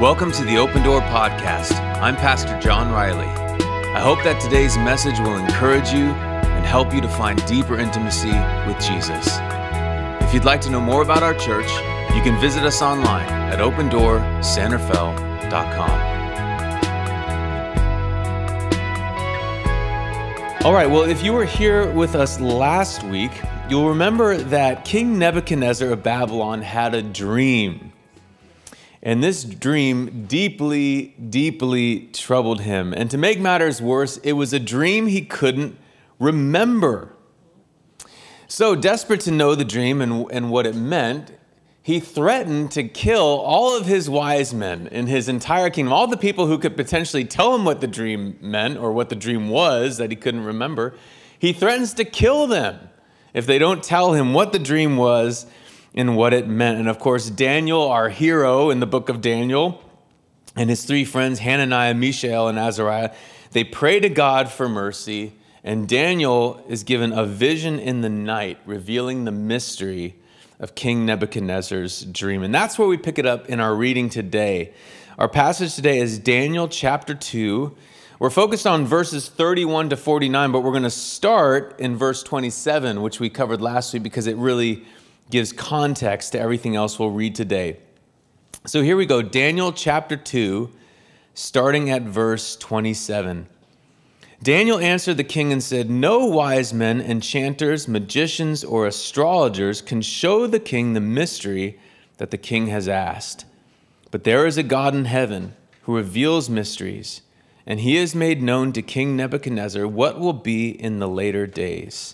Welcome to the Open Door Podcast. I'm Pastor John Riley. I hope that today's message will encourage you and help you to find deeper intimacy with Jesus. If you'd like to know more about our church, you can visit us online at opendoorsanrafael.com. All right, well, if you were here with us last week, you'll remember that King Nebuchadnezzar of Babylon had a dream. And this dream deeply, deeply troubled him. And to make matters worse, it was a dream he couldn't remember. So desperate to know the dream and what it meant, he threatened to kill all of his wise men in his entire kingdom, all the people who could potentially tell him what the dream meant or what the dream was that he couldn't remember. He threatens to kill them if they don't tell him what the dream was and what it meant. And of course, Daniel, our hero in the book of Daniel, and his three friends, Hananiah, Mishael, and Azariah, they pray to God for mercy. And Daniel is given a vision in the night, revealing the mystery of King Nebuchadnezzar's dream. And that's where we pick it up in our reading today. Our passage today is Daniel chapter 2. We're focused on verses 31 to 49, but we're going to start in verse 27, which we covered last week because it really gives context to everything else we'll read today. So here we go, Daniel chapter 2, starting at verse 27. Daniel answered the king and said, "No wise men, enchanters, magicians, or astrologers can show the king the mystery that the king has asked. But there is a God in heaven who reveals mysteries, and he has made known to King Nebuchadnezzar what will be in the latter days.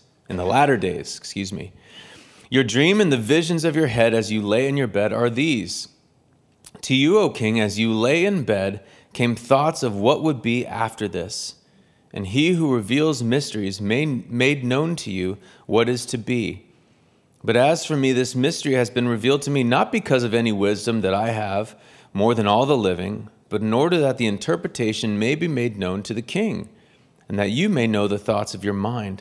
Your dream and the visions of your head as you lay in your bed are these. To you, O king, as you lay in bed, came thoughts of what would be after this. And he who reveals mysteries made known to you what is to be. But as for me, this mystery has been revealed to me not because of any wisdom that I have more than all the living, but in order that the interpretation may be made known to the king, and that you may know the thoughts of your mind.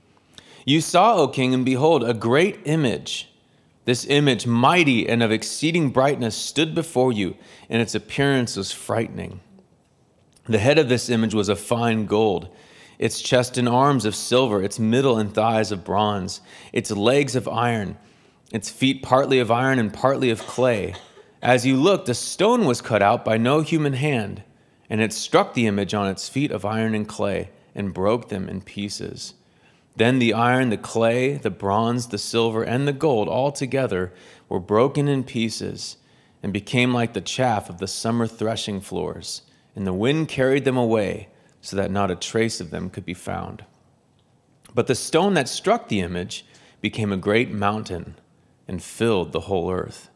You saw, O king, and behold, a great image. This image, mighty and of exceeding brightness, stood before you, and its appearance was frightening. The head of this image was of fine gold, its chest and arms of silver, its middle and thighs of bronze, its legs of iron, its feet partly of iron and partly of clay. As you looked, a stone was cut out by no human hand, and it struck the image on its feet of iron and clay, and broke them in pieces. Then the iron, the clay, the bronze, the silver, and the gold all together were broken in pieces and became like the chaff of the summer threshing floors, and the wind carried them away so that not a trace of them could be found. But the stone that struck the image became a great mountain and filled the whole earth.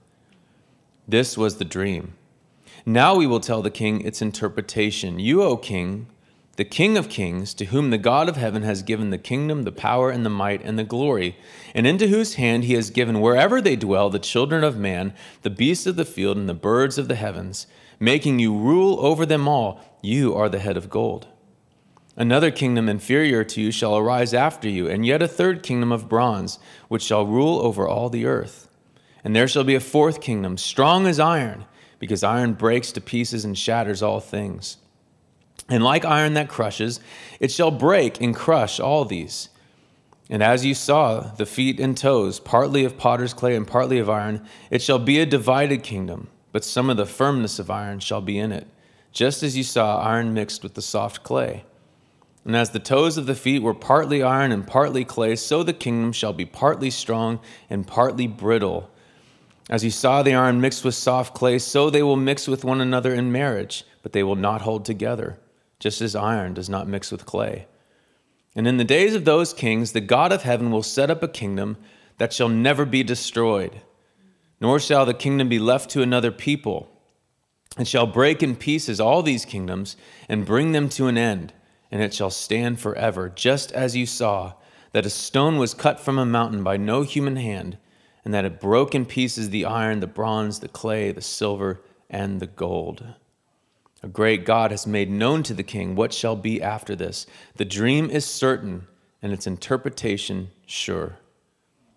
This was the dream. Now we will tell the king its interpretation. You, O king, the King of kings, to whom the God of heaven has given the kingdom, the power, and the might, and the glory, and into whose hand he has given wherever they dwell the children of man, the beasts of the field, and the birds of the heavens, making you rule over them all. You are the head of gold. Another kingdom inferior to you shall arise after you, and yet a third kingdom of bronze, which shall rule over all the earth. And there shall be a fourth kingdom, strong as iron, because iron breaks to pieces and shatters all things. And like iron that crushes, it shall break and crush all these. And as you saw the feet and toes, partly of potter's clay and partly of iron, it shall be a divided kingdom, but some of the firmness of iron shall be in it, just as you saw iron mixed with the soft clay. And as the toes of the feet were partly iron and partly clay, so the kingdom shall be partly strong and partly brittle. As you saw the iron mixed with soft clay, so they will mix with one another in marriage, but they will not hold together, just as iron does not mix with clay. And in the days of those kings, the God of heaven will set up a kingdom that shall never be destroyed, nor shall the kingdom be left to another people. It shall break in pieces all these kingdoms and bring them to an end, and it shall stand forever, just as you saw that a stone was cut from a mountain by no human hand, and that it broke in pieces the iron, the bronze, the clay, the silver, and the gold. A great God has made known to the king what shall be after this. The dream is certain, and its interpretation sure.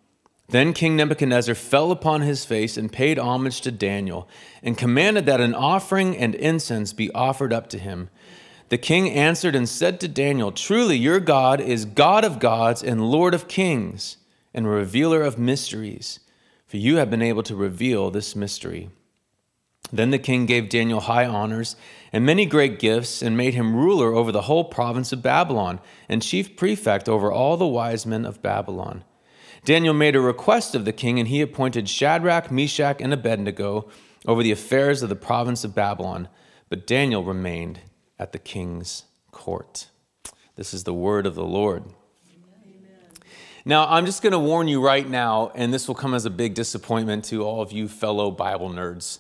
Then King Nebuchadnezzar fell upon his face and paid homage to Daniel, and commanded that an offering and incense be offered up to him. The king answered and said to Daniel, "Truly your God is God of gods and Lord of kings, and revealer of mysteries, for you have been able to reveal this mystery." Then the king gave Daniel high honors and many great gifts, and made him ruler over the whole province of Babylon, and chief prefect over all the wise men of Babylon. Daniel made a request of the king, and he appointed Shadrach, Meshach, and Abednego over the affairs of the province of Babylon. But Daniel remained at the king's court. This is the word of the Lord. Now, I'm just going to warn you right now, and this will come as a big disappointment to all of you fellow Bible nerds.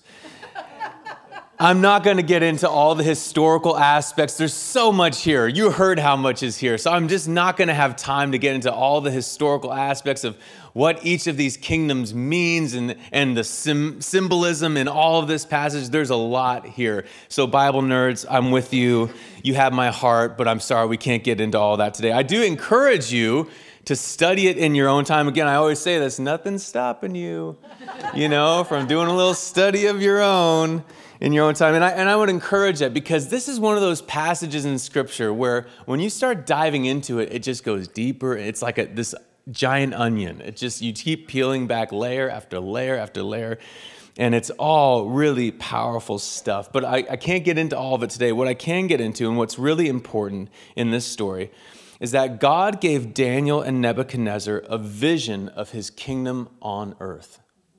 I'm not going to get into all the historical aspects. There's so much here. You heard how much is here. So I'm just not going to have time to get into all the historical aspects of what each of these kingdoms means and the symbolism in all of this passage. There's a lot here. So Bible nerds, I'm with you. You have my heart, but I'm sorry we can't get into all that today. I do encourage you to study it in your own time. Again, I always say this, nothing's stopping you, from doing a little study of your own in your own time. And I would encourage that, because this is one of those passages in Scripture where when you start diving into it, it just goes deeper. It's like this giant onion. You keep peeling back layer after layer after layer, and it's all really powerful stuff. But I can't get into all of it today. What I can get into, and what's really important in this story, is that God gave Daniel and Nebuchadnezzar a vision of his kingdom on earth.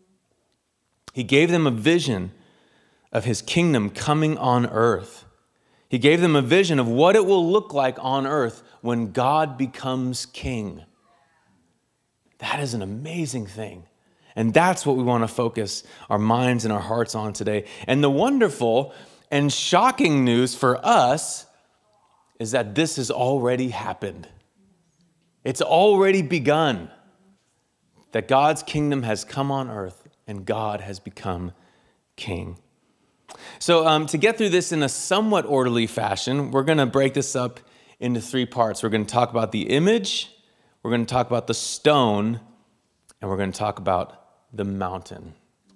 He gave them a vision of his kingdom coming on earth. He gave them a vision of what it will look like on earth when God becomes king. That is an amazing thing. And that's what we want to focus our minds and our hearts on today. And the wonderful and shocking news for us is that this has already happened. It's already begun. That God's kingdom has come on earth and God has become king. So to get through this in a somewhat orderly fashion, we're going to break this up into 3 parts. We're going to talk about the image, we're going to talk about the stone, and we're going to talk about the mountain.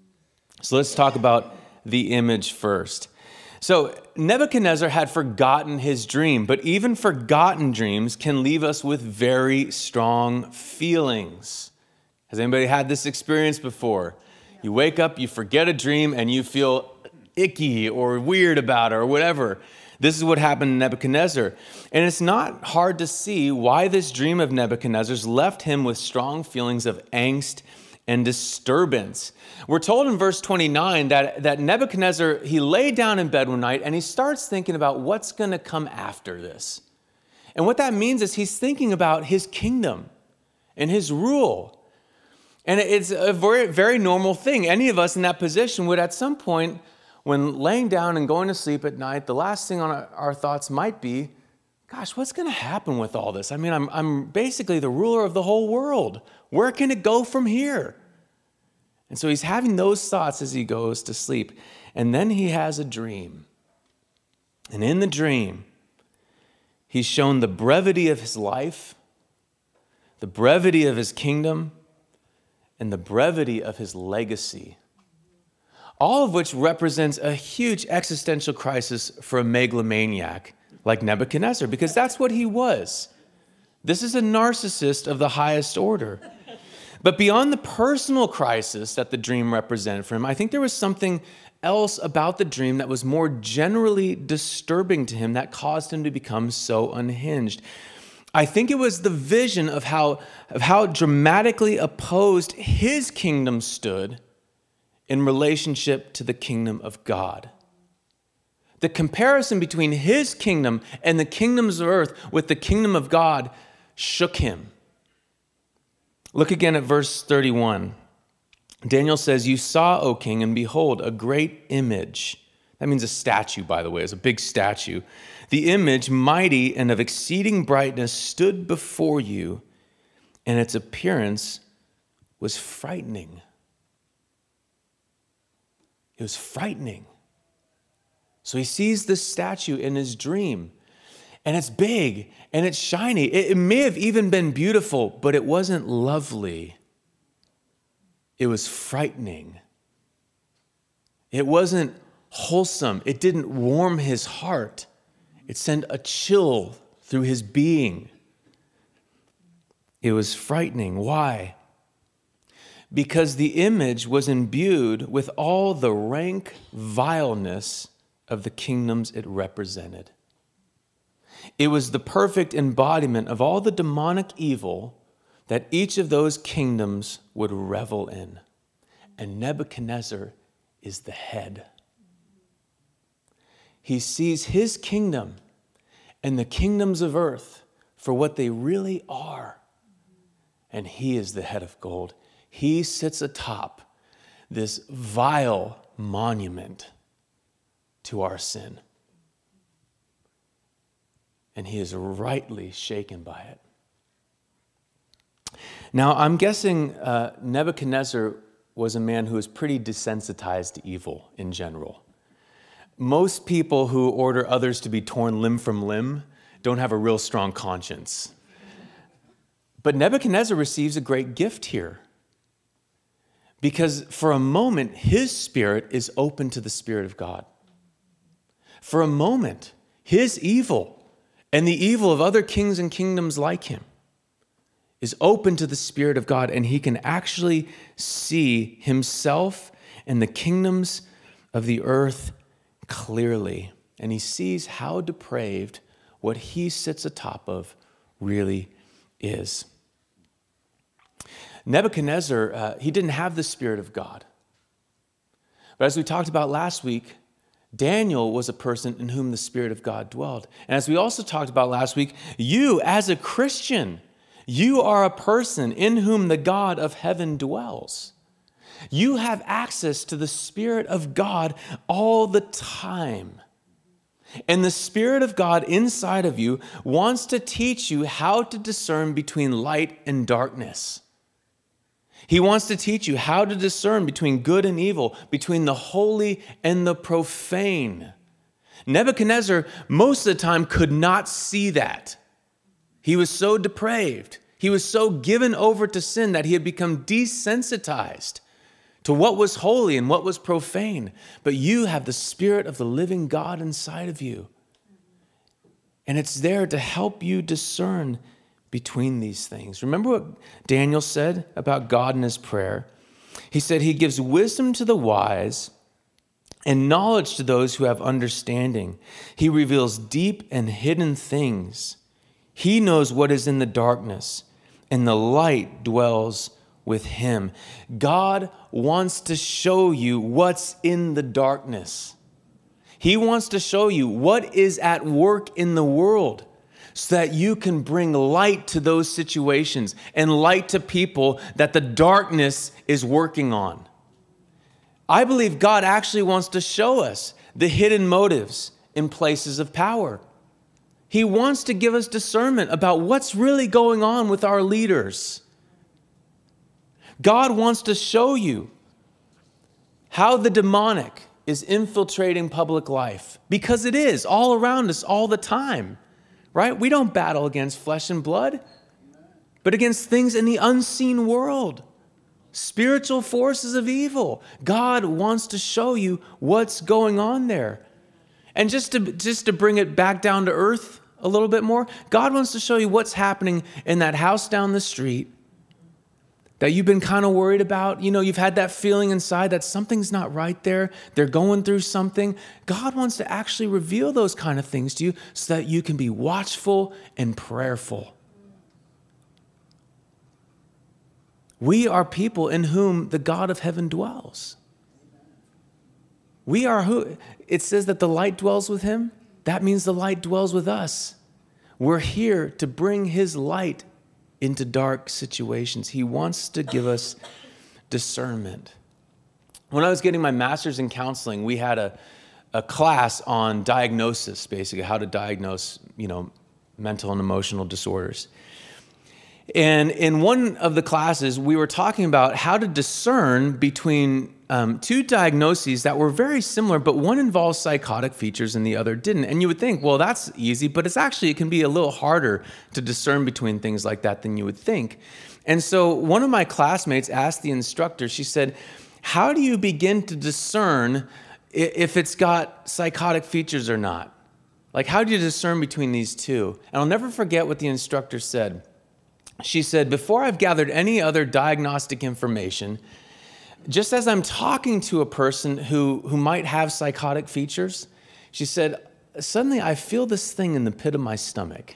So let's talk about the image first. So Nebuchadnezzar had forgotten his dream, but even forgotten dreams can leave us with very strong feelings. Has anybody had this experience before? You wake up, you forget a dream, and you feel icky or weird about it or whatever. This is what happened to Nebuchadnezzar. And it's not hard to see why this dream of Nebuchadnezzar's left him with strong feelings of angst and disturbance. We're told in verse 29 that Nebuchadnezzar, he lay down in bed one night and he starts thinking about what's going to come after this. And what that means is he's thinking about his kingdom and his rule. And it's a very, very normal thing. Any of us in that position would at some point, when laying down and going to sleep at night, the last thing on our thoughts might be, gosh, what's going to happen with all this? I mean, I'm basically the ruler of the whole world. Where can it go from here? And so he's having those thoughts as he goes to sleep. And then he has a dream. And in the dream, he's shown the brevity of his life, the brevity of his kingdom, and the brevity of his legacy. All of which represents a huge existential crisis for a megalomaniac like Nebuchadnezzar, because that's what he was. This is a narcissist of the highest order. But beyond the personal crisis that the dream represented for him, I think there was something else about the dream that was more generally disturbing to him that caused him to become so unhinged. I think it was the vision of how dramatically opposed his kingdom stood in relationship to the kingdom of God. The comparison between his kingdom and the kingdoms of earth with the kingdom of God shook him. Look again at verse 31. Daniel says, "You saw, O king, and behold, a great image." That means a statue, by the way. It's a big statue. "The image, mighty and of exceeding brightness, stood before you, and its appearance was frightening." It was frightening. So he sees this statue in his dream, and it's big, and it's shiny. It may have even been beautiful, but it wasn't lovely. It was frightening. It wasn't wholesome. It didn't warm his heart. It sent a chill through his being. It was frightening. Why? Because the image was imbued with all the rank vileness of the kingdoms it represented. It was the perfect embodiment of all the demonic evil that each of those kingdoms would revel in. And Nebuchadnezzar is the head. He sees his kingdom and the kingdoms of earth for what they really are. And he is the head of gold. He sits atop this vile monument to our sin. And he is rightly shaken by it. Now, I'm guessing Nebuchadnezzar was a man who was pretty desensitized to evil in general. Most people who order others to be torn limb from limb don't have a real strong conscience. But Nebuchadnezzar receives a great gift here. Because for a moment, his spirit is open to the Spirit of God. For a moment, his evil and the evil of other kings and kingdoms like him is open to the Spirit of God, and he can actually see himself and the kingdoms of the earth clearly. And he sees how depraved what he sits atop of really is. Nebuchadnezzar, he didn't have the Spirit of God. But as we talked about last week, Daniel was a person in whom the Spirit of God dwelled. And as we also talked about last week, you as a Christian, you are a person in whom the God of heaven dwells. You have access to the Spirit of God all the time. And the Spirit of God inside of you wants to teach you how to discern between light and darkness. He wants to teach you how to discern between good and evil, between the holy and the profane. Nebuchadnezzar, most of the time, could not see that. He was so depraved. He was so given over to sin that he had become desensitized to what was holy and what was profane. But you have the Spirit of the living God inside of you. And it's there to help you discern between these things. Remember what Daniel said about God in his prayer? He said he gives wisdom to the wise and knowledge to those who have understanding. He reveals deep and hidden things. He knows what is in the darkness, and the light dwells with him. God wants to show you what's in the darkness. He wants to show you what is at work in the world, so that you can bring light to those situations and light to people that the darkness is working on. I believe God actually wants to show us the hidden motives in places of power. He wants to give us discernment about what's really going on with our leaders. God wants to show you how the demonic is infiltrating public life, because it is all around us all the time. Right? We don't battle against flesh and blood, but against things in the unseen world, spiritual forces of evil. God wants to show you what's going on there. And just to bring it back down to earth a little bit more, God wants to show you what's happening in that house down the street that you've been kind of worried about. You know, you've had that feeling inside that something's not right there. They're going through something. God wants to actually reveal those kind of things to you so that you can be watchful and prayerful. We are people in whom the God of heaven dwells. We are who? It says that the light dwells with him. That means the light dwells with us. We're here to bring his light into dark situations. He wants to give us discernment. When I was getting my master's in counseling, we had a class on diagnosis, basically how to diagnose, mental and emotional disorders. And in one of the classes, we were talking about how to discern between two diagnoses that were very similar, but one involves psychotic features and the other didn't. And you would think, well, that's easy, but it can be a little harder to discern between things like that than you would think. And so one of my classmates asked the instructor, she said, how do you begin to discern if it's got psychotic features or not? Like, how do you discern between these two? And I'll never forget what the instructor said. She said, before I've gathered any other diagnostic information, just as I'm talking to a person who might have psychotic features, she said, suddenly I feel this thing in the pit of my stomach.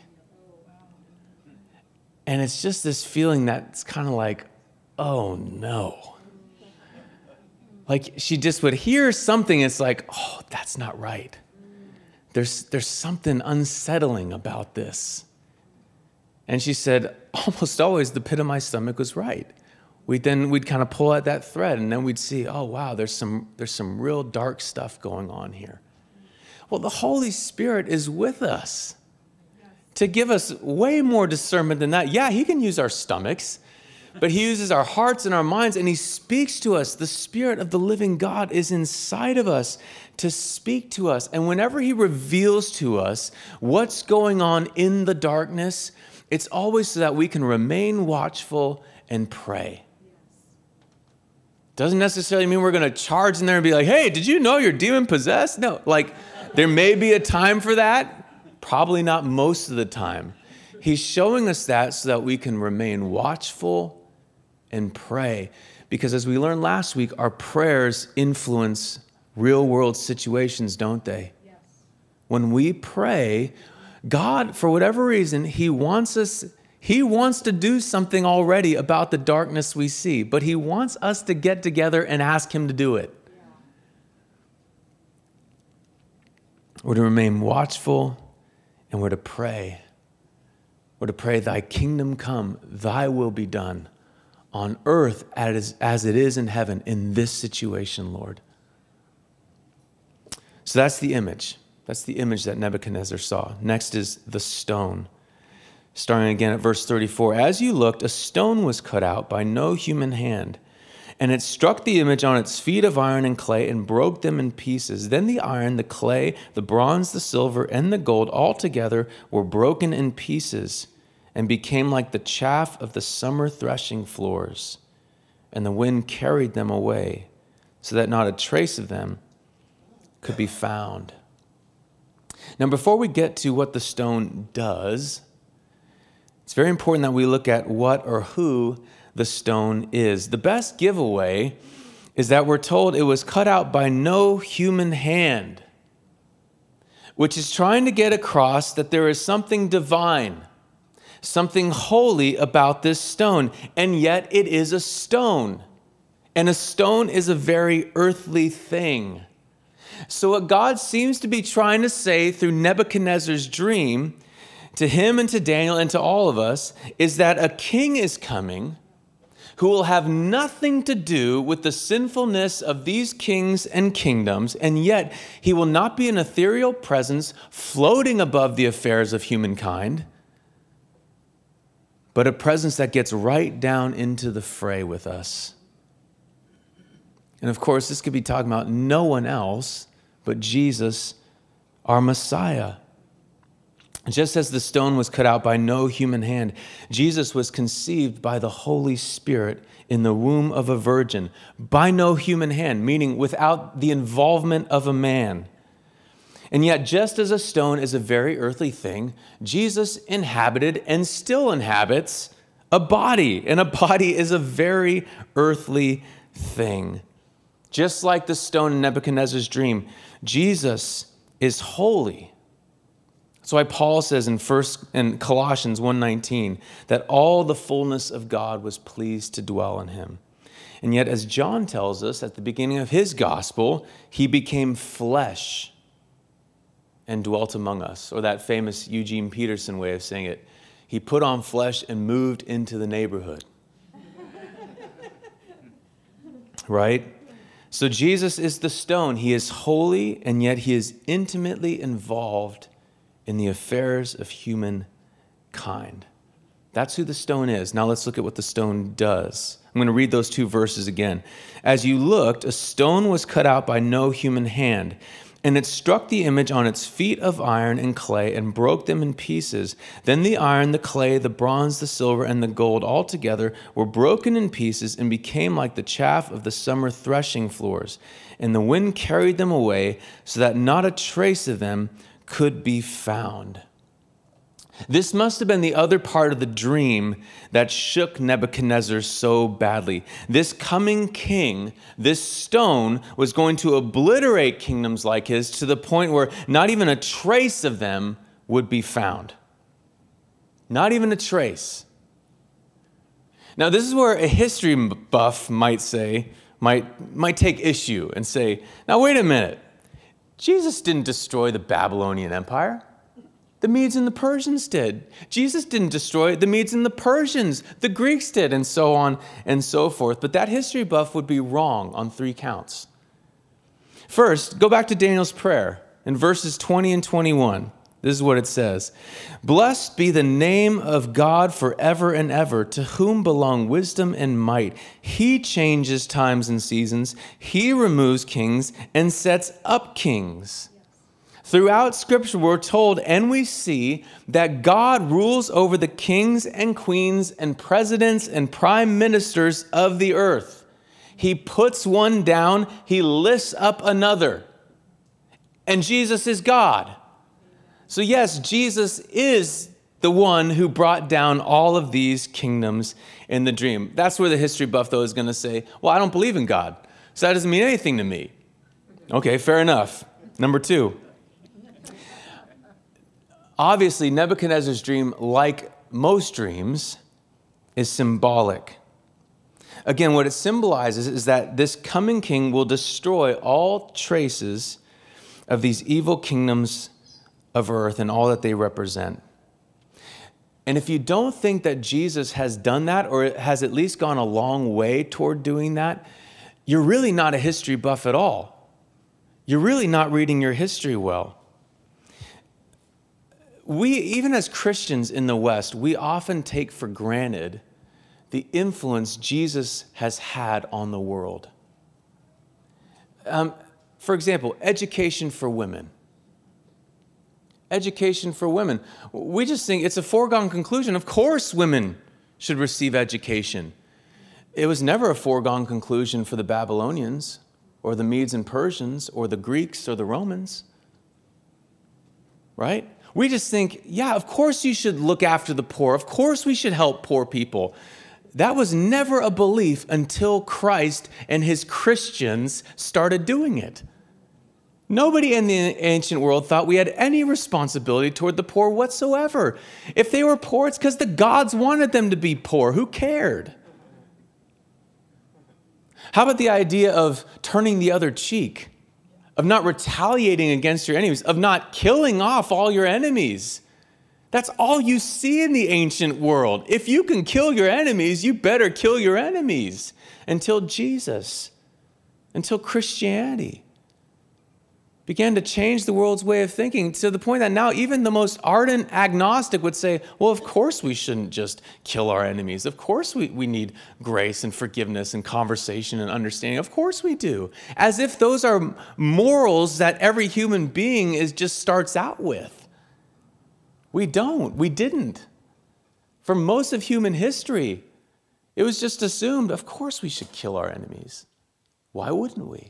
And it's just this feeling that's kind of like, oh no. Like she just would hear something, it's like, oh, that's not right. There's something unsettling about this. And she said, almost always the pit of my stomach was right. We'd kind of pull at that thread, and then we'd see, oh wow, there's some real dark stuff going on here. Well, the Holy Spirit is with us to give us way more discernment than that. Yeah, he can use our stomachs, but he uses our hearts and our minds, and he speaks to us. The Spirit of the living God is inside of us to speak to us. And whenever he reveals to us what's going on in the darkness, it's always so that we can remain watchful and pray. Doesn't necessarily mean we're going to charge in there and be like, hey, did you know you're demon possessed? No, like there may be a time for that. Probably not most of the time. He's showing us that so that we can remain watchful and pray. Because as we learned last week, our prayers influence real world situations, don't they? Yes. When we pray, God, for whatever reason, he wants to do something already about the darkness we see, but he wants us to get together and ask him to do it. Yeah. We're to remain watchful and we're to pray. We're to pray, thy kingdom come, thy will be done on earth as it is in heaven in this situation, Lord. So that's the image. That's the image that Nebuchadnezzar saw. Next is the stone. Starting again at verse 34. As you looked, a stone was cut out by no human hand, and it struck the image on its feet of iron and clay and broke them in pieces. Then the iron, the clay, the bronze, the silver, and the gold all together were broken in pieces and became like the chaff of the summer threshing floors. And the wind carried them away so that not a trace of them could be found. Now, before we get to what the stone does, it's very important that we look at what or who the stone is. The best giveaway is that we're told it was cut out by no human hand, which is trying to get across that there is something divine, something holy about this stone, and yet it is a stone. And a stone is a very earthly thing. So what God seems to be trying to say through Nebuchadnezzar's dream to him and to Daniel and to all of us is that a king is coming who will have nothing to do with the sinfulness of these kings and kingdoms, and yet he will not be an ethereal presence floating above the affairs of humankind, but a presence that gets right down into the fray with us. And of course, this could be talking about no one else but Jesus, our Messiah. Just as the stone was cut out by no human hand, Jesus was conceived by the Holy Spirit in the womb of a virgin, by no human hand, meaning without the involvement of a man. And yet, just as a stone is a very earthly thing, Jesus inhabited and still inhabits a body, and a body is a very earthly thing. Just like the stone in Nebuchadnezzar's dream, Jesus is holy. That's why Paul says in Colossians 1:19 that all the fullness of God was pleased to dwell in him. And yet, as John tells us at the beginning of his gospel, he became flesh and dwelt among us. Or that famous Eugene Peterson way of saying it, he put on flesh and moved into the neighborhood. Right? So Jesus is the stone. He is holy, and yet he is intimately involved in the affairs of humankind. That's who the stone is. Now let's look at what the stone does. I'm going to read those 2 verses again. As you looked, a stone was cut out by no human hand, and it struck the image on its feet of iron and clay and broke them in pieces. Then the iron, the clay, the bronze, the silver, and the gold all together were broken in pieces and became like the chaff of the summer threshing floors. And the wind carried them away so that not a trace of them could be found. This must have been the other part of the dream that shook Nebuchadnezzar so badly. This coming king, this stone, was going to obliterate kingdoms like his to the point where not even a trace of them would be found. Not even a trace. Now, this is where a history buff might take issue and say, now wait a minute. Jesus didn't destroy the Babylonian Empire. The Medes and the Persians did. Jesus didn't destroy it. The Medes and the Persians, the Greeks did, and so on and so forth. But that history buff would be wrong on 3 counts. First, go back to Daniel's prayer in verses 20 and 21. This is what it says. Blessed be the name of God forever and ever, to whom belong wisdom and might. He changes times and seasons. He removes kings and sets up kings. Throughout Scripture, we're told and we see that God rules over the kings and queens and presidents and prime ministers of the earth. He puts one down, he lifts up another. And Jesus is God. So yes, Jesus is the one who brought down all of these kingdoms in the dream. That's where the history buff, though, is going to say, well, I don't believe in God, so that doesn't mean anything to me. Okay, fair enough. Number 2. Obviously, Nebuchadnezzar's dream, like most dreams, is symbolic. Again, what it symbolizes is that this coming king will destroy all traces of these evil kingdoms of earth and all that they represent. And if you don't think that Jesus has done that, or has at least gone a long way toward doing that, you're really not a history buff at all. You're really not reading your history well. We, even as Christians in the West, we often take for granted the influence Jesus has had on the world. For example, education for women. Education for women. We just think it's a foregone conclusion. Of course women should receive education. It was never a foregone conclusion for the Babylonians or the Medes and Persians or the Greeks or the Romans. Right? We just think, yeah, of course you should look after the poor. Of course we should help poor people. That was never a belief until Christ and his Christians started doing it. Nobody in the ancient world thought we had any responsibility toward the poor whatsoever. If they were poor, it's because the gods wanted them to be poor. Who cared? How about the idea of turning the other cheek? Of not retaliating against your enemies, of not killing off all your enemies. That's all you see in the ancient world. If you can kill your enemies, you better kill your enemies. Until Jesus, until Christianity began to change the world's way of thinking to the point that now even the most ardent agnostic would say, well, of course we shouldn't just kill our enemies. Of course we need grace and forgiveness and conversation and understanding. Of course we do. As if those are morals that every human being just starts out with. We don't. We didn't. For most of human history, it was just assumed, of course we should kill our enemies. Why wouldn't we?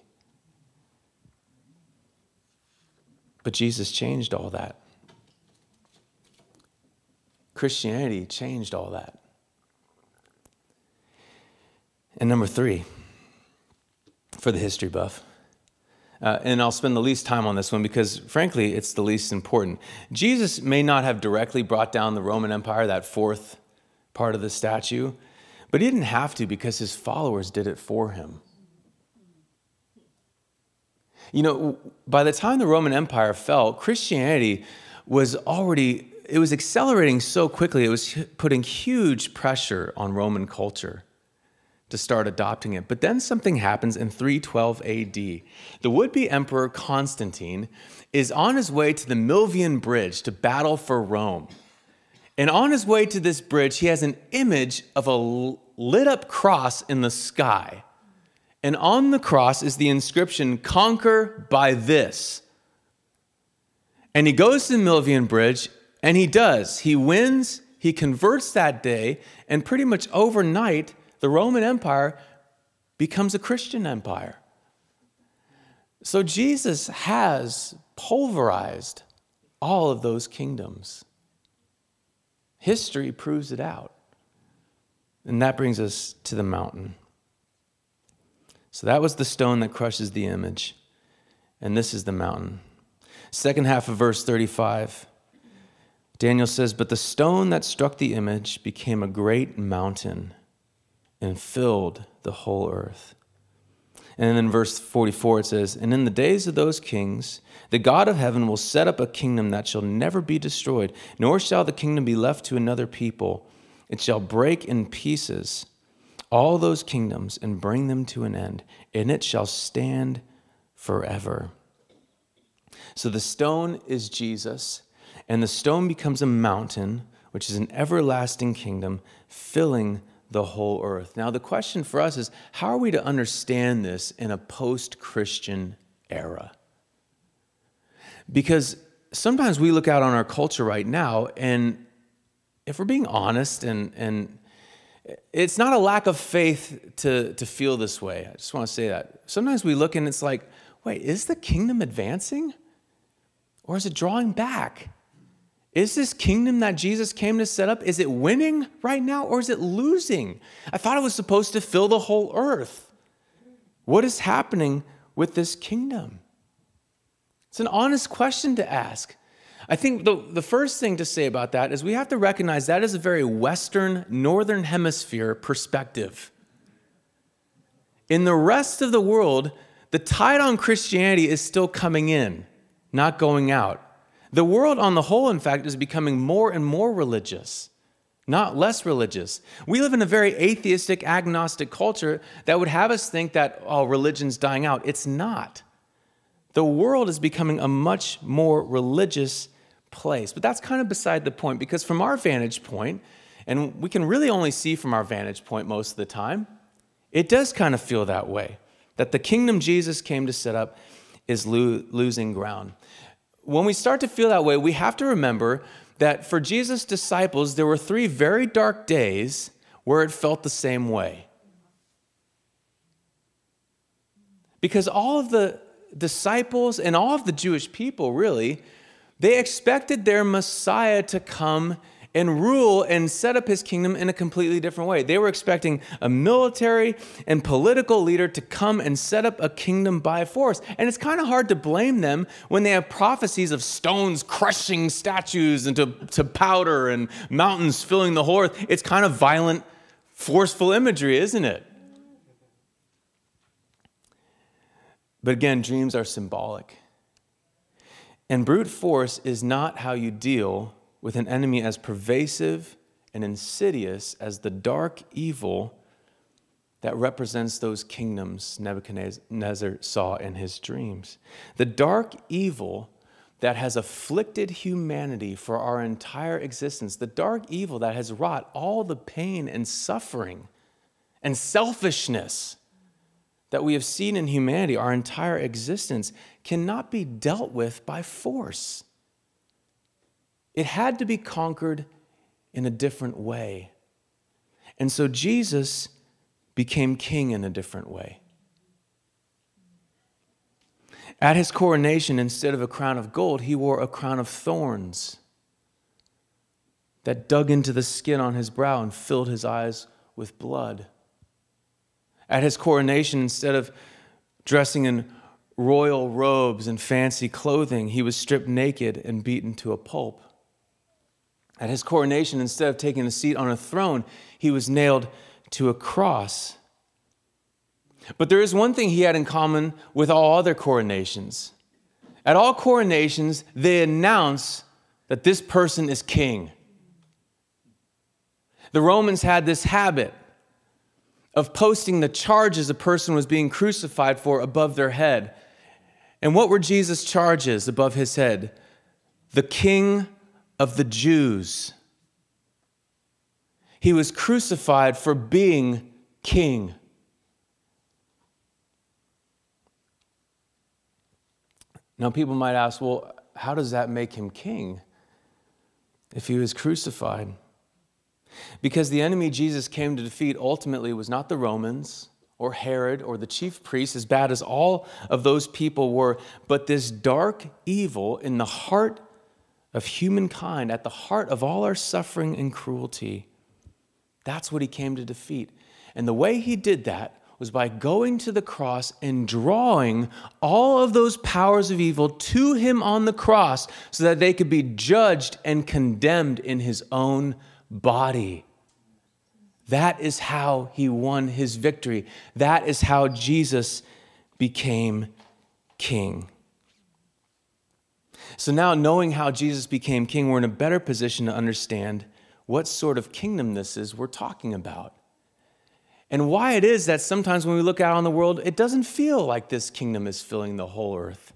But Jesus changed all that. Christianity changed all that. And number 3, for the history buff, and I'll spend the least time on this one because, frankly, it's the least important. Jesus may not have directly brought down the Roman Empire, that 4th part of the statue, but he didn't have to because his followers did it for him. You know, by the time the Roman Empire fell, Christianity was accelerating so quickly, it was putting huge pressure on Roman culture to start adopting it. But then something happens in 312 AD. The would-be emperor Constantine is on his way to the Milvian Bridge to battle for Rome. And on his way to this bridge, he has an image of a lit up cross in the sky. And on the cross is the inscription, "Conquer by this." And he goes to the Milvian Bridge, and he does. He wins, he converts that day, and pretty much overnight, the Roman Empire becomes a Christian empire. So Jesus has pulverized all of those kingdoms. History proves it out. And that brings us to the mountain. So that was the stone that crushes the image. And this is the mountain. Second half of verse 35, Daniel says, "But the stone that struck the image became a great mountain and filled the whole earth." And then in verse 44 it says, "And in the days of those kings, the God of heaven will set up a kingdom that shall never be destroyed, nor shall the kingdom be left to another people. It shall break in pieces all those kingdoms and bring them to an end, and it shall stand forever." So the stone is Jesus, and the stone becomes a mountain, which is an everlasting kingdom, filling the whole earth. Now, the question for us is, how are we to understand this in a post-Christian era? Because sometimes we look out on our culture right now, and if we're being honest, and it's not a lack of faith to feel this way. I just want to say that. Sometimes we look and it's like, wait, is the kingdom advancing? Or is it drawing back? Is this kingdom that Jesus came to set up, is it winning right now or is it losing? I thought it was supposed to fill the whole earth. What is happening with this kingdom? It's an honest question to ask. I think the first thing to say about that is we have to recognize that is a very Western, Northern Hemisphere perspective. In the rest of the world, the tide on Christianity is still coming in, not going out. The world on the whole, in fact, is becoming more and more religious, not less religious. We live in a very atheistic, agnostic culture that would have us think that, oh, religion's dying out. It's not. The world is becoming a much more religious place. But that's kind of beside the point, because from our vantage point, and we can really only see from our vantage point most of the time, it does kind of feel that way, that the kingdom Jesus came to set up is losing ground. When we start to feel that way, we have to remember that for Jesus' disciples, there were 3 very dark days where it felt the same way. Because all of the disciples and all of the Jewish people, really, they expected their Messiah to come and rule and set up his kingdom in a completely different way. They were expecting a military and political leader to come and set up a kingdom by force. And it's kind of hard to blame them when they have prophecies of stones crushing statues into powder and mountains filling the whole earth. It's kind of violent, forceful imagery, isn't it? But again, dreams are symbolic. And brute force is not how you deal with an enemy as pervasive and insidious as the dark evil that represents those kingdoms Nebuchadnezzar saw in his dreams. The dark evil that has afflicted humanity for our entire existence, the dark evil that has wrought all the pain and suffering and selfishness that we have seen in humanity, our entire existence, cannot be dealt with by force. It had to be conquered in a different way. And so Jesus became king in a different way. At his coronation, instead of a crown of gold, he wore a crown of thorns that dug into the skin on his brow and filled his eyes with blood. At his coronation, instead of dressing in royal robes and fancy clothing, he was stripped naked and beaten to a pulp. At his coronation, instead of taking a seat on a throne, he was nailed to a cross. But there is one thing he had in common with all other coronations. At all coronations, they announce that this person is king. The Romans had this habit of posting the charges a person was being crucified for above their head. And what were Jesus' charges above his head? The King of the Jews. He was crucified for being king. Now, people might ask, well, how does that make him king if he was crucified? Because the enemy Jesus came to defeat ultimately was not the Romans or Herod or the chief priests, as bad as all of those people were, but this dark evil in the heart of humankind, at the heart of all our suffering and cruelty. That's what he came to defeat. And the way he did that was by going to the cross and drawing all of those powers of evil to him on the cross so that they could be judged and condemned in his own body. That is how he won his victory. That is how Jesus became king. So now, knowing how Jesus became king, we're in a better position to understand what sort of kingdom this is we're talking about. And why it is that sometimes when we look out on the world, it doesn't feel like this kingdom is filling the whole earth.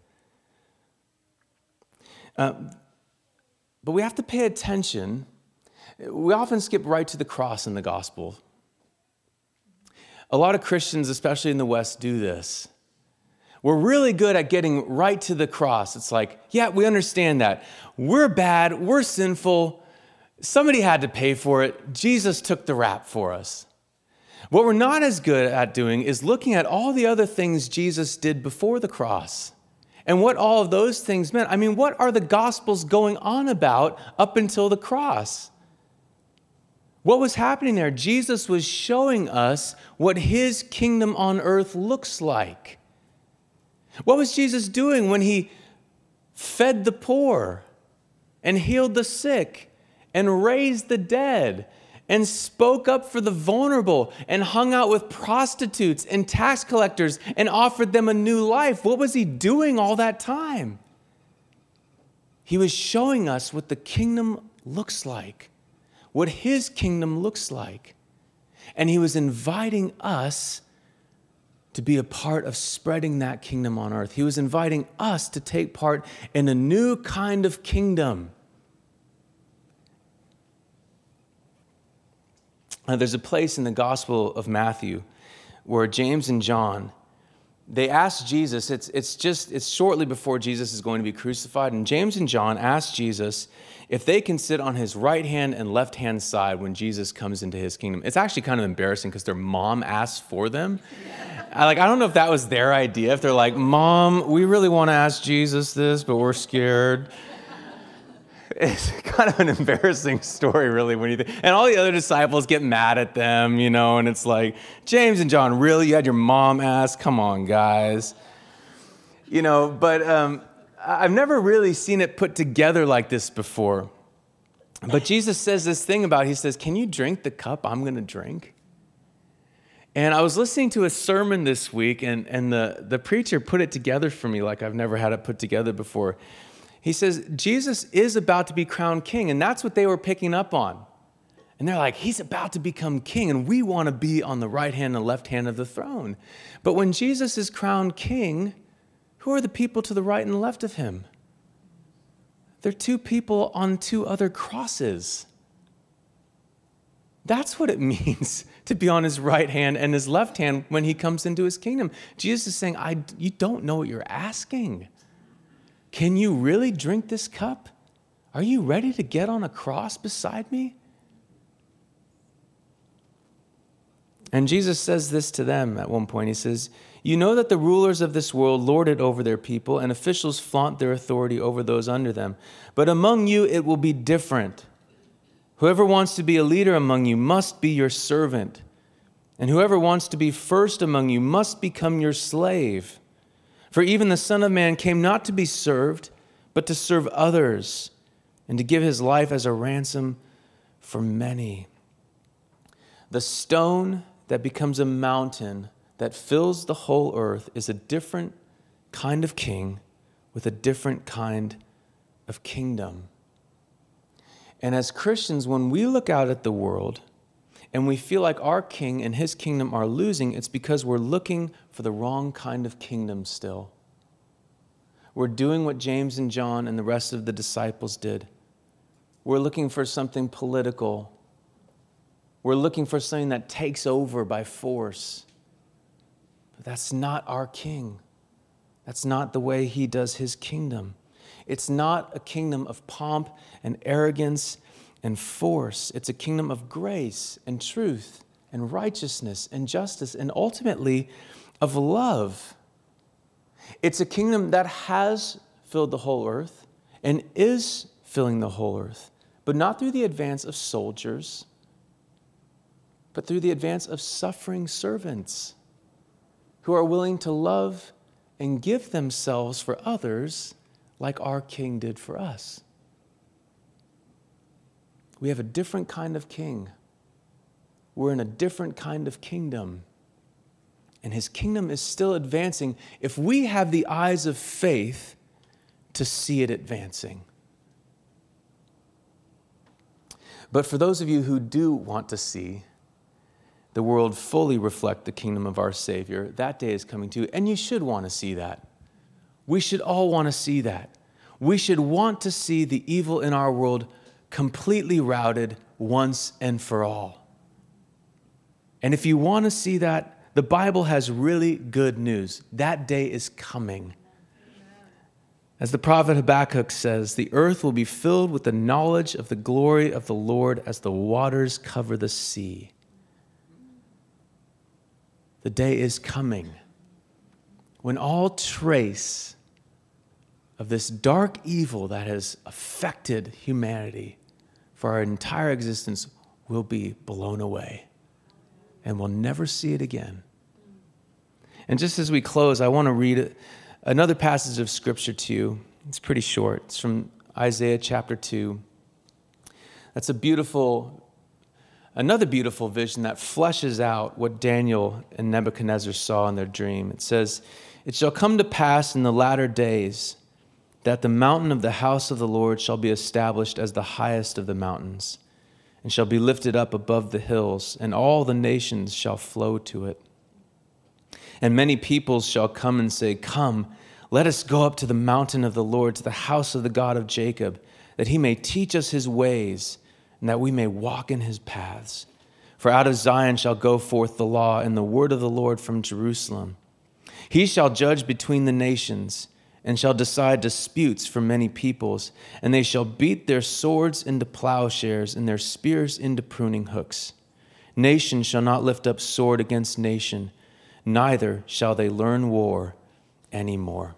But we have to pay attention. We often skip right to the cross in the gospel. A lot of Christians, especially in the West, do this. We're really good at getting right to the cross. It's like, yeah, we understand that. We're bad. We're sinful. Somebody had to pay for it. Jesus took the rap for us. What we're not as good at doing is looking at all the other things Jesus did before the cross and what all of those things meant. I mean, what are the Gospels going on about up until the cross? What was happening there? Jesus was showing us what his kingdom on earth looks like. What was Jesus doing when he fed the poor and healed the sick and raised the dead and spoke up for the vulnerable and hung out with prostitutes and tax collectors and offered them a new life? What was he doing all that time? He was showing us what the kingdom looks like, what his kingdom looks like. And he was inviting us to be a part of spreading that kingdom on earth. He was inviting us to take part in a new kind of kingdom. There's a place in the Gospel of Matthew where James and John, they asked Jesus, it's shortly before Jesus is going to be crucified, and James and John asked Jesus if they can sit on his right hand and left hand side when Jesus comes into his kingdom. It's actually kind of embarrassing because their mom asked for them. I don't know if that was their idea, if they're like, Mom, we really want to ask Jesus this, but we're scared. It's kind of an embarrassing story, really, when you think. And all the other disciples get mad at them, and it's like, James and John, really? You had your mom ask? Come on, guys. But I've never really seen it put together like this before. But Jesus says this thing he says, can you drink the cup I'm going to drink? And I was listening to a sermon this week, and the preacher put it together for me like I've never had it put together before. He says, Jesus is about to be crowned king, and that's what they were picking up on. And they're like, he's about to become king, and we want to be on the right hand and left hand of the throne. But when Jesus is crowned king, who are the people to the right and left of him? They're two people on two other crosses. That's what it means to be on his right hand and his left hand when he comes into his kingdom. Jesus is saying, you don't know what you're asking. Can you really drink this cup? Are you ready to get on a cross beside me? And Jesus says this to them at one point. He says, you know that the rulers of this world lord it over their people, and officials flaunt their authority over those under them. But among you it will be different. Whoever wants to be a leader among you must be your servant. And whoever wants to be first among you must become your slave. For even the Son of Man came not to be served, but to serve others, and to give his life as a ransom for many. The stone that becomes a mountain that fills the whole earth is a different kind of king with a different kind of kingdom. And as Christians, when we look out at the world and we feel like our king and his kingdom are losing, it's because we're looking for the wrong kind of kingdom still. We're doing what James and John and the rest of the disciples did. We're looking for something political. We're looking for something that takes over by force. But that's not our King. That's not the way he does his kingdom. It's not a kingdom of pomp and arrogance and force. It's a kingdom of grace and truth and righteousness and justice and ultimately of love. It's a kingdom that has filled the whole earth and is filling the whole earth, but not through the advance of soldiers, but through the advance of suffering servants who are willing to love and give themselves for others like our King did for us. We have a different kind of king. We're in a different kind of kingdom. And his kingdom is still advancing if we have the eyes of faith to see it advancing. But for those of you who do want to see the world fully reflect the kingdom of our Savior, that day is coming too. And you should want to see that. We should all want to see that. We should want to see the evil in our world completely routed once and for all. And if you want to see that, the Bible has really good news. That day is coming. As the prophet Habakkuk says, the earth will be filled with the knowledge of the glory of the Lord as the waters cover the sea. The day is coming when all trace of this dark evil that has affected humanity for our entire existence will be blown away, and we'll never see it again. And just as we close, I want to read another passage of Scripture to you. It's pretty short. It's from Isaiah chapter 2. That's another beautiful vision that fleshes out what Daniel and Nebuchadnezzar saw in their dream. It says, "It shall come to pass in the latter days that the mountain of the house of the Lord shall be established as the highest of the mountains, and shall be lifted up above the hills, and all the nations shall flow to it. And many peoples shall come and say, Come, let us go up to the mountain of the Lord, to the house of the God of Jacob, that he may teach us his ways, and that we may walk in his paths. For out of Zion shall go forth the law, and the word of the Lord from Jerusalem. He shall judge between the nations, and shall decide disputes for many peoples, and they shall beat their swords into plowshares, and their spears into pruning hooks. Nation shall not lift up sword against nation, neither shall they learn war anymore."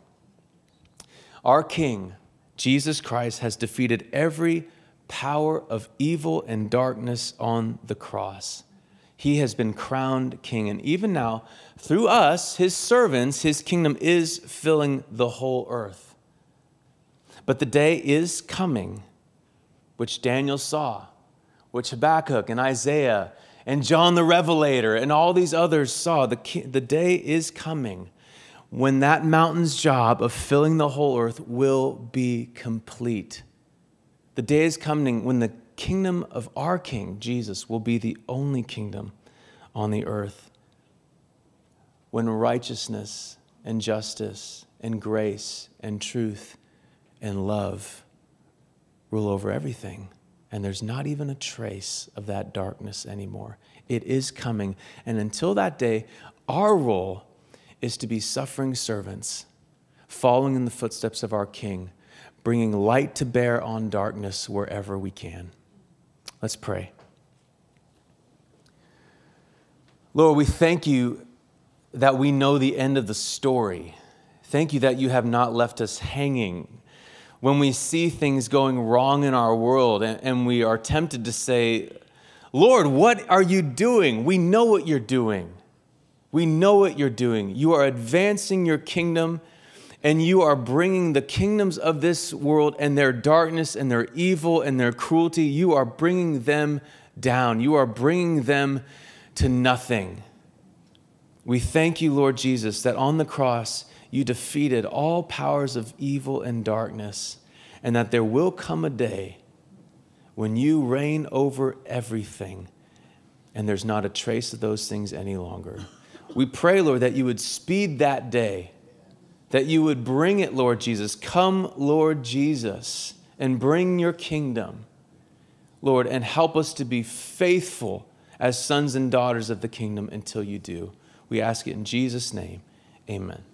Our King, Jesus Christ, has defeated every power of evil and darkness on the cross. He has been crowned king. And even now, through us, his servants, his kingdom is filling the whole earth. But the day is coming, which Daniel saw, which Habakkuk and Isaiah and John the Revelator and all these others saw. The day is coming when that mountain's job of filling the whole earth will be complete. The day is coming when the kingdom of our King, Jesus, will be the only kingdom on the earth. When righteousness and justice and grace and truth and love rule over everything. And there's not even a trace of that darkness anymore. It is coming. And until that day, our role is to be suffering servants, following in the footsteps of our King, bringing light to bear on darkness wherever we can. Let's pray. Lord, we thank you that we know the end of the story. Thank you that you have not left us hanging. When we see things going wrong in our world and we are tempted to say, Lord, what are you doing? We know what you're doing. We know what you're doing. You are advancing your kingdom, and you are bringing the kingdoms of this world and their darkness and their evil and their cruelty, you are bringing them down. You are bringing them to nothing. We thank you, Lord Jesus, that on the cross you defeated all powers of evil and darkness, and that there will come a day when you reign over everything, and there's not a trace of those things any longer. We pray, Lord, that you would speed that day, that you would bring it, Lord Jesus. Come, Lord Jesus, and bring your kingdom, Lord, and help us to be faithful as sons and daughters of the kingdom until you do. We ask it in Jesus' name. Amen.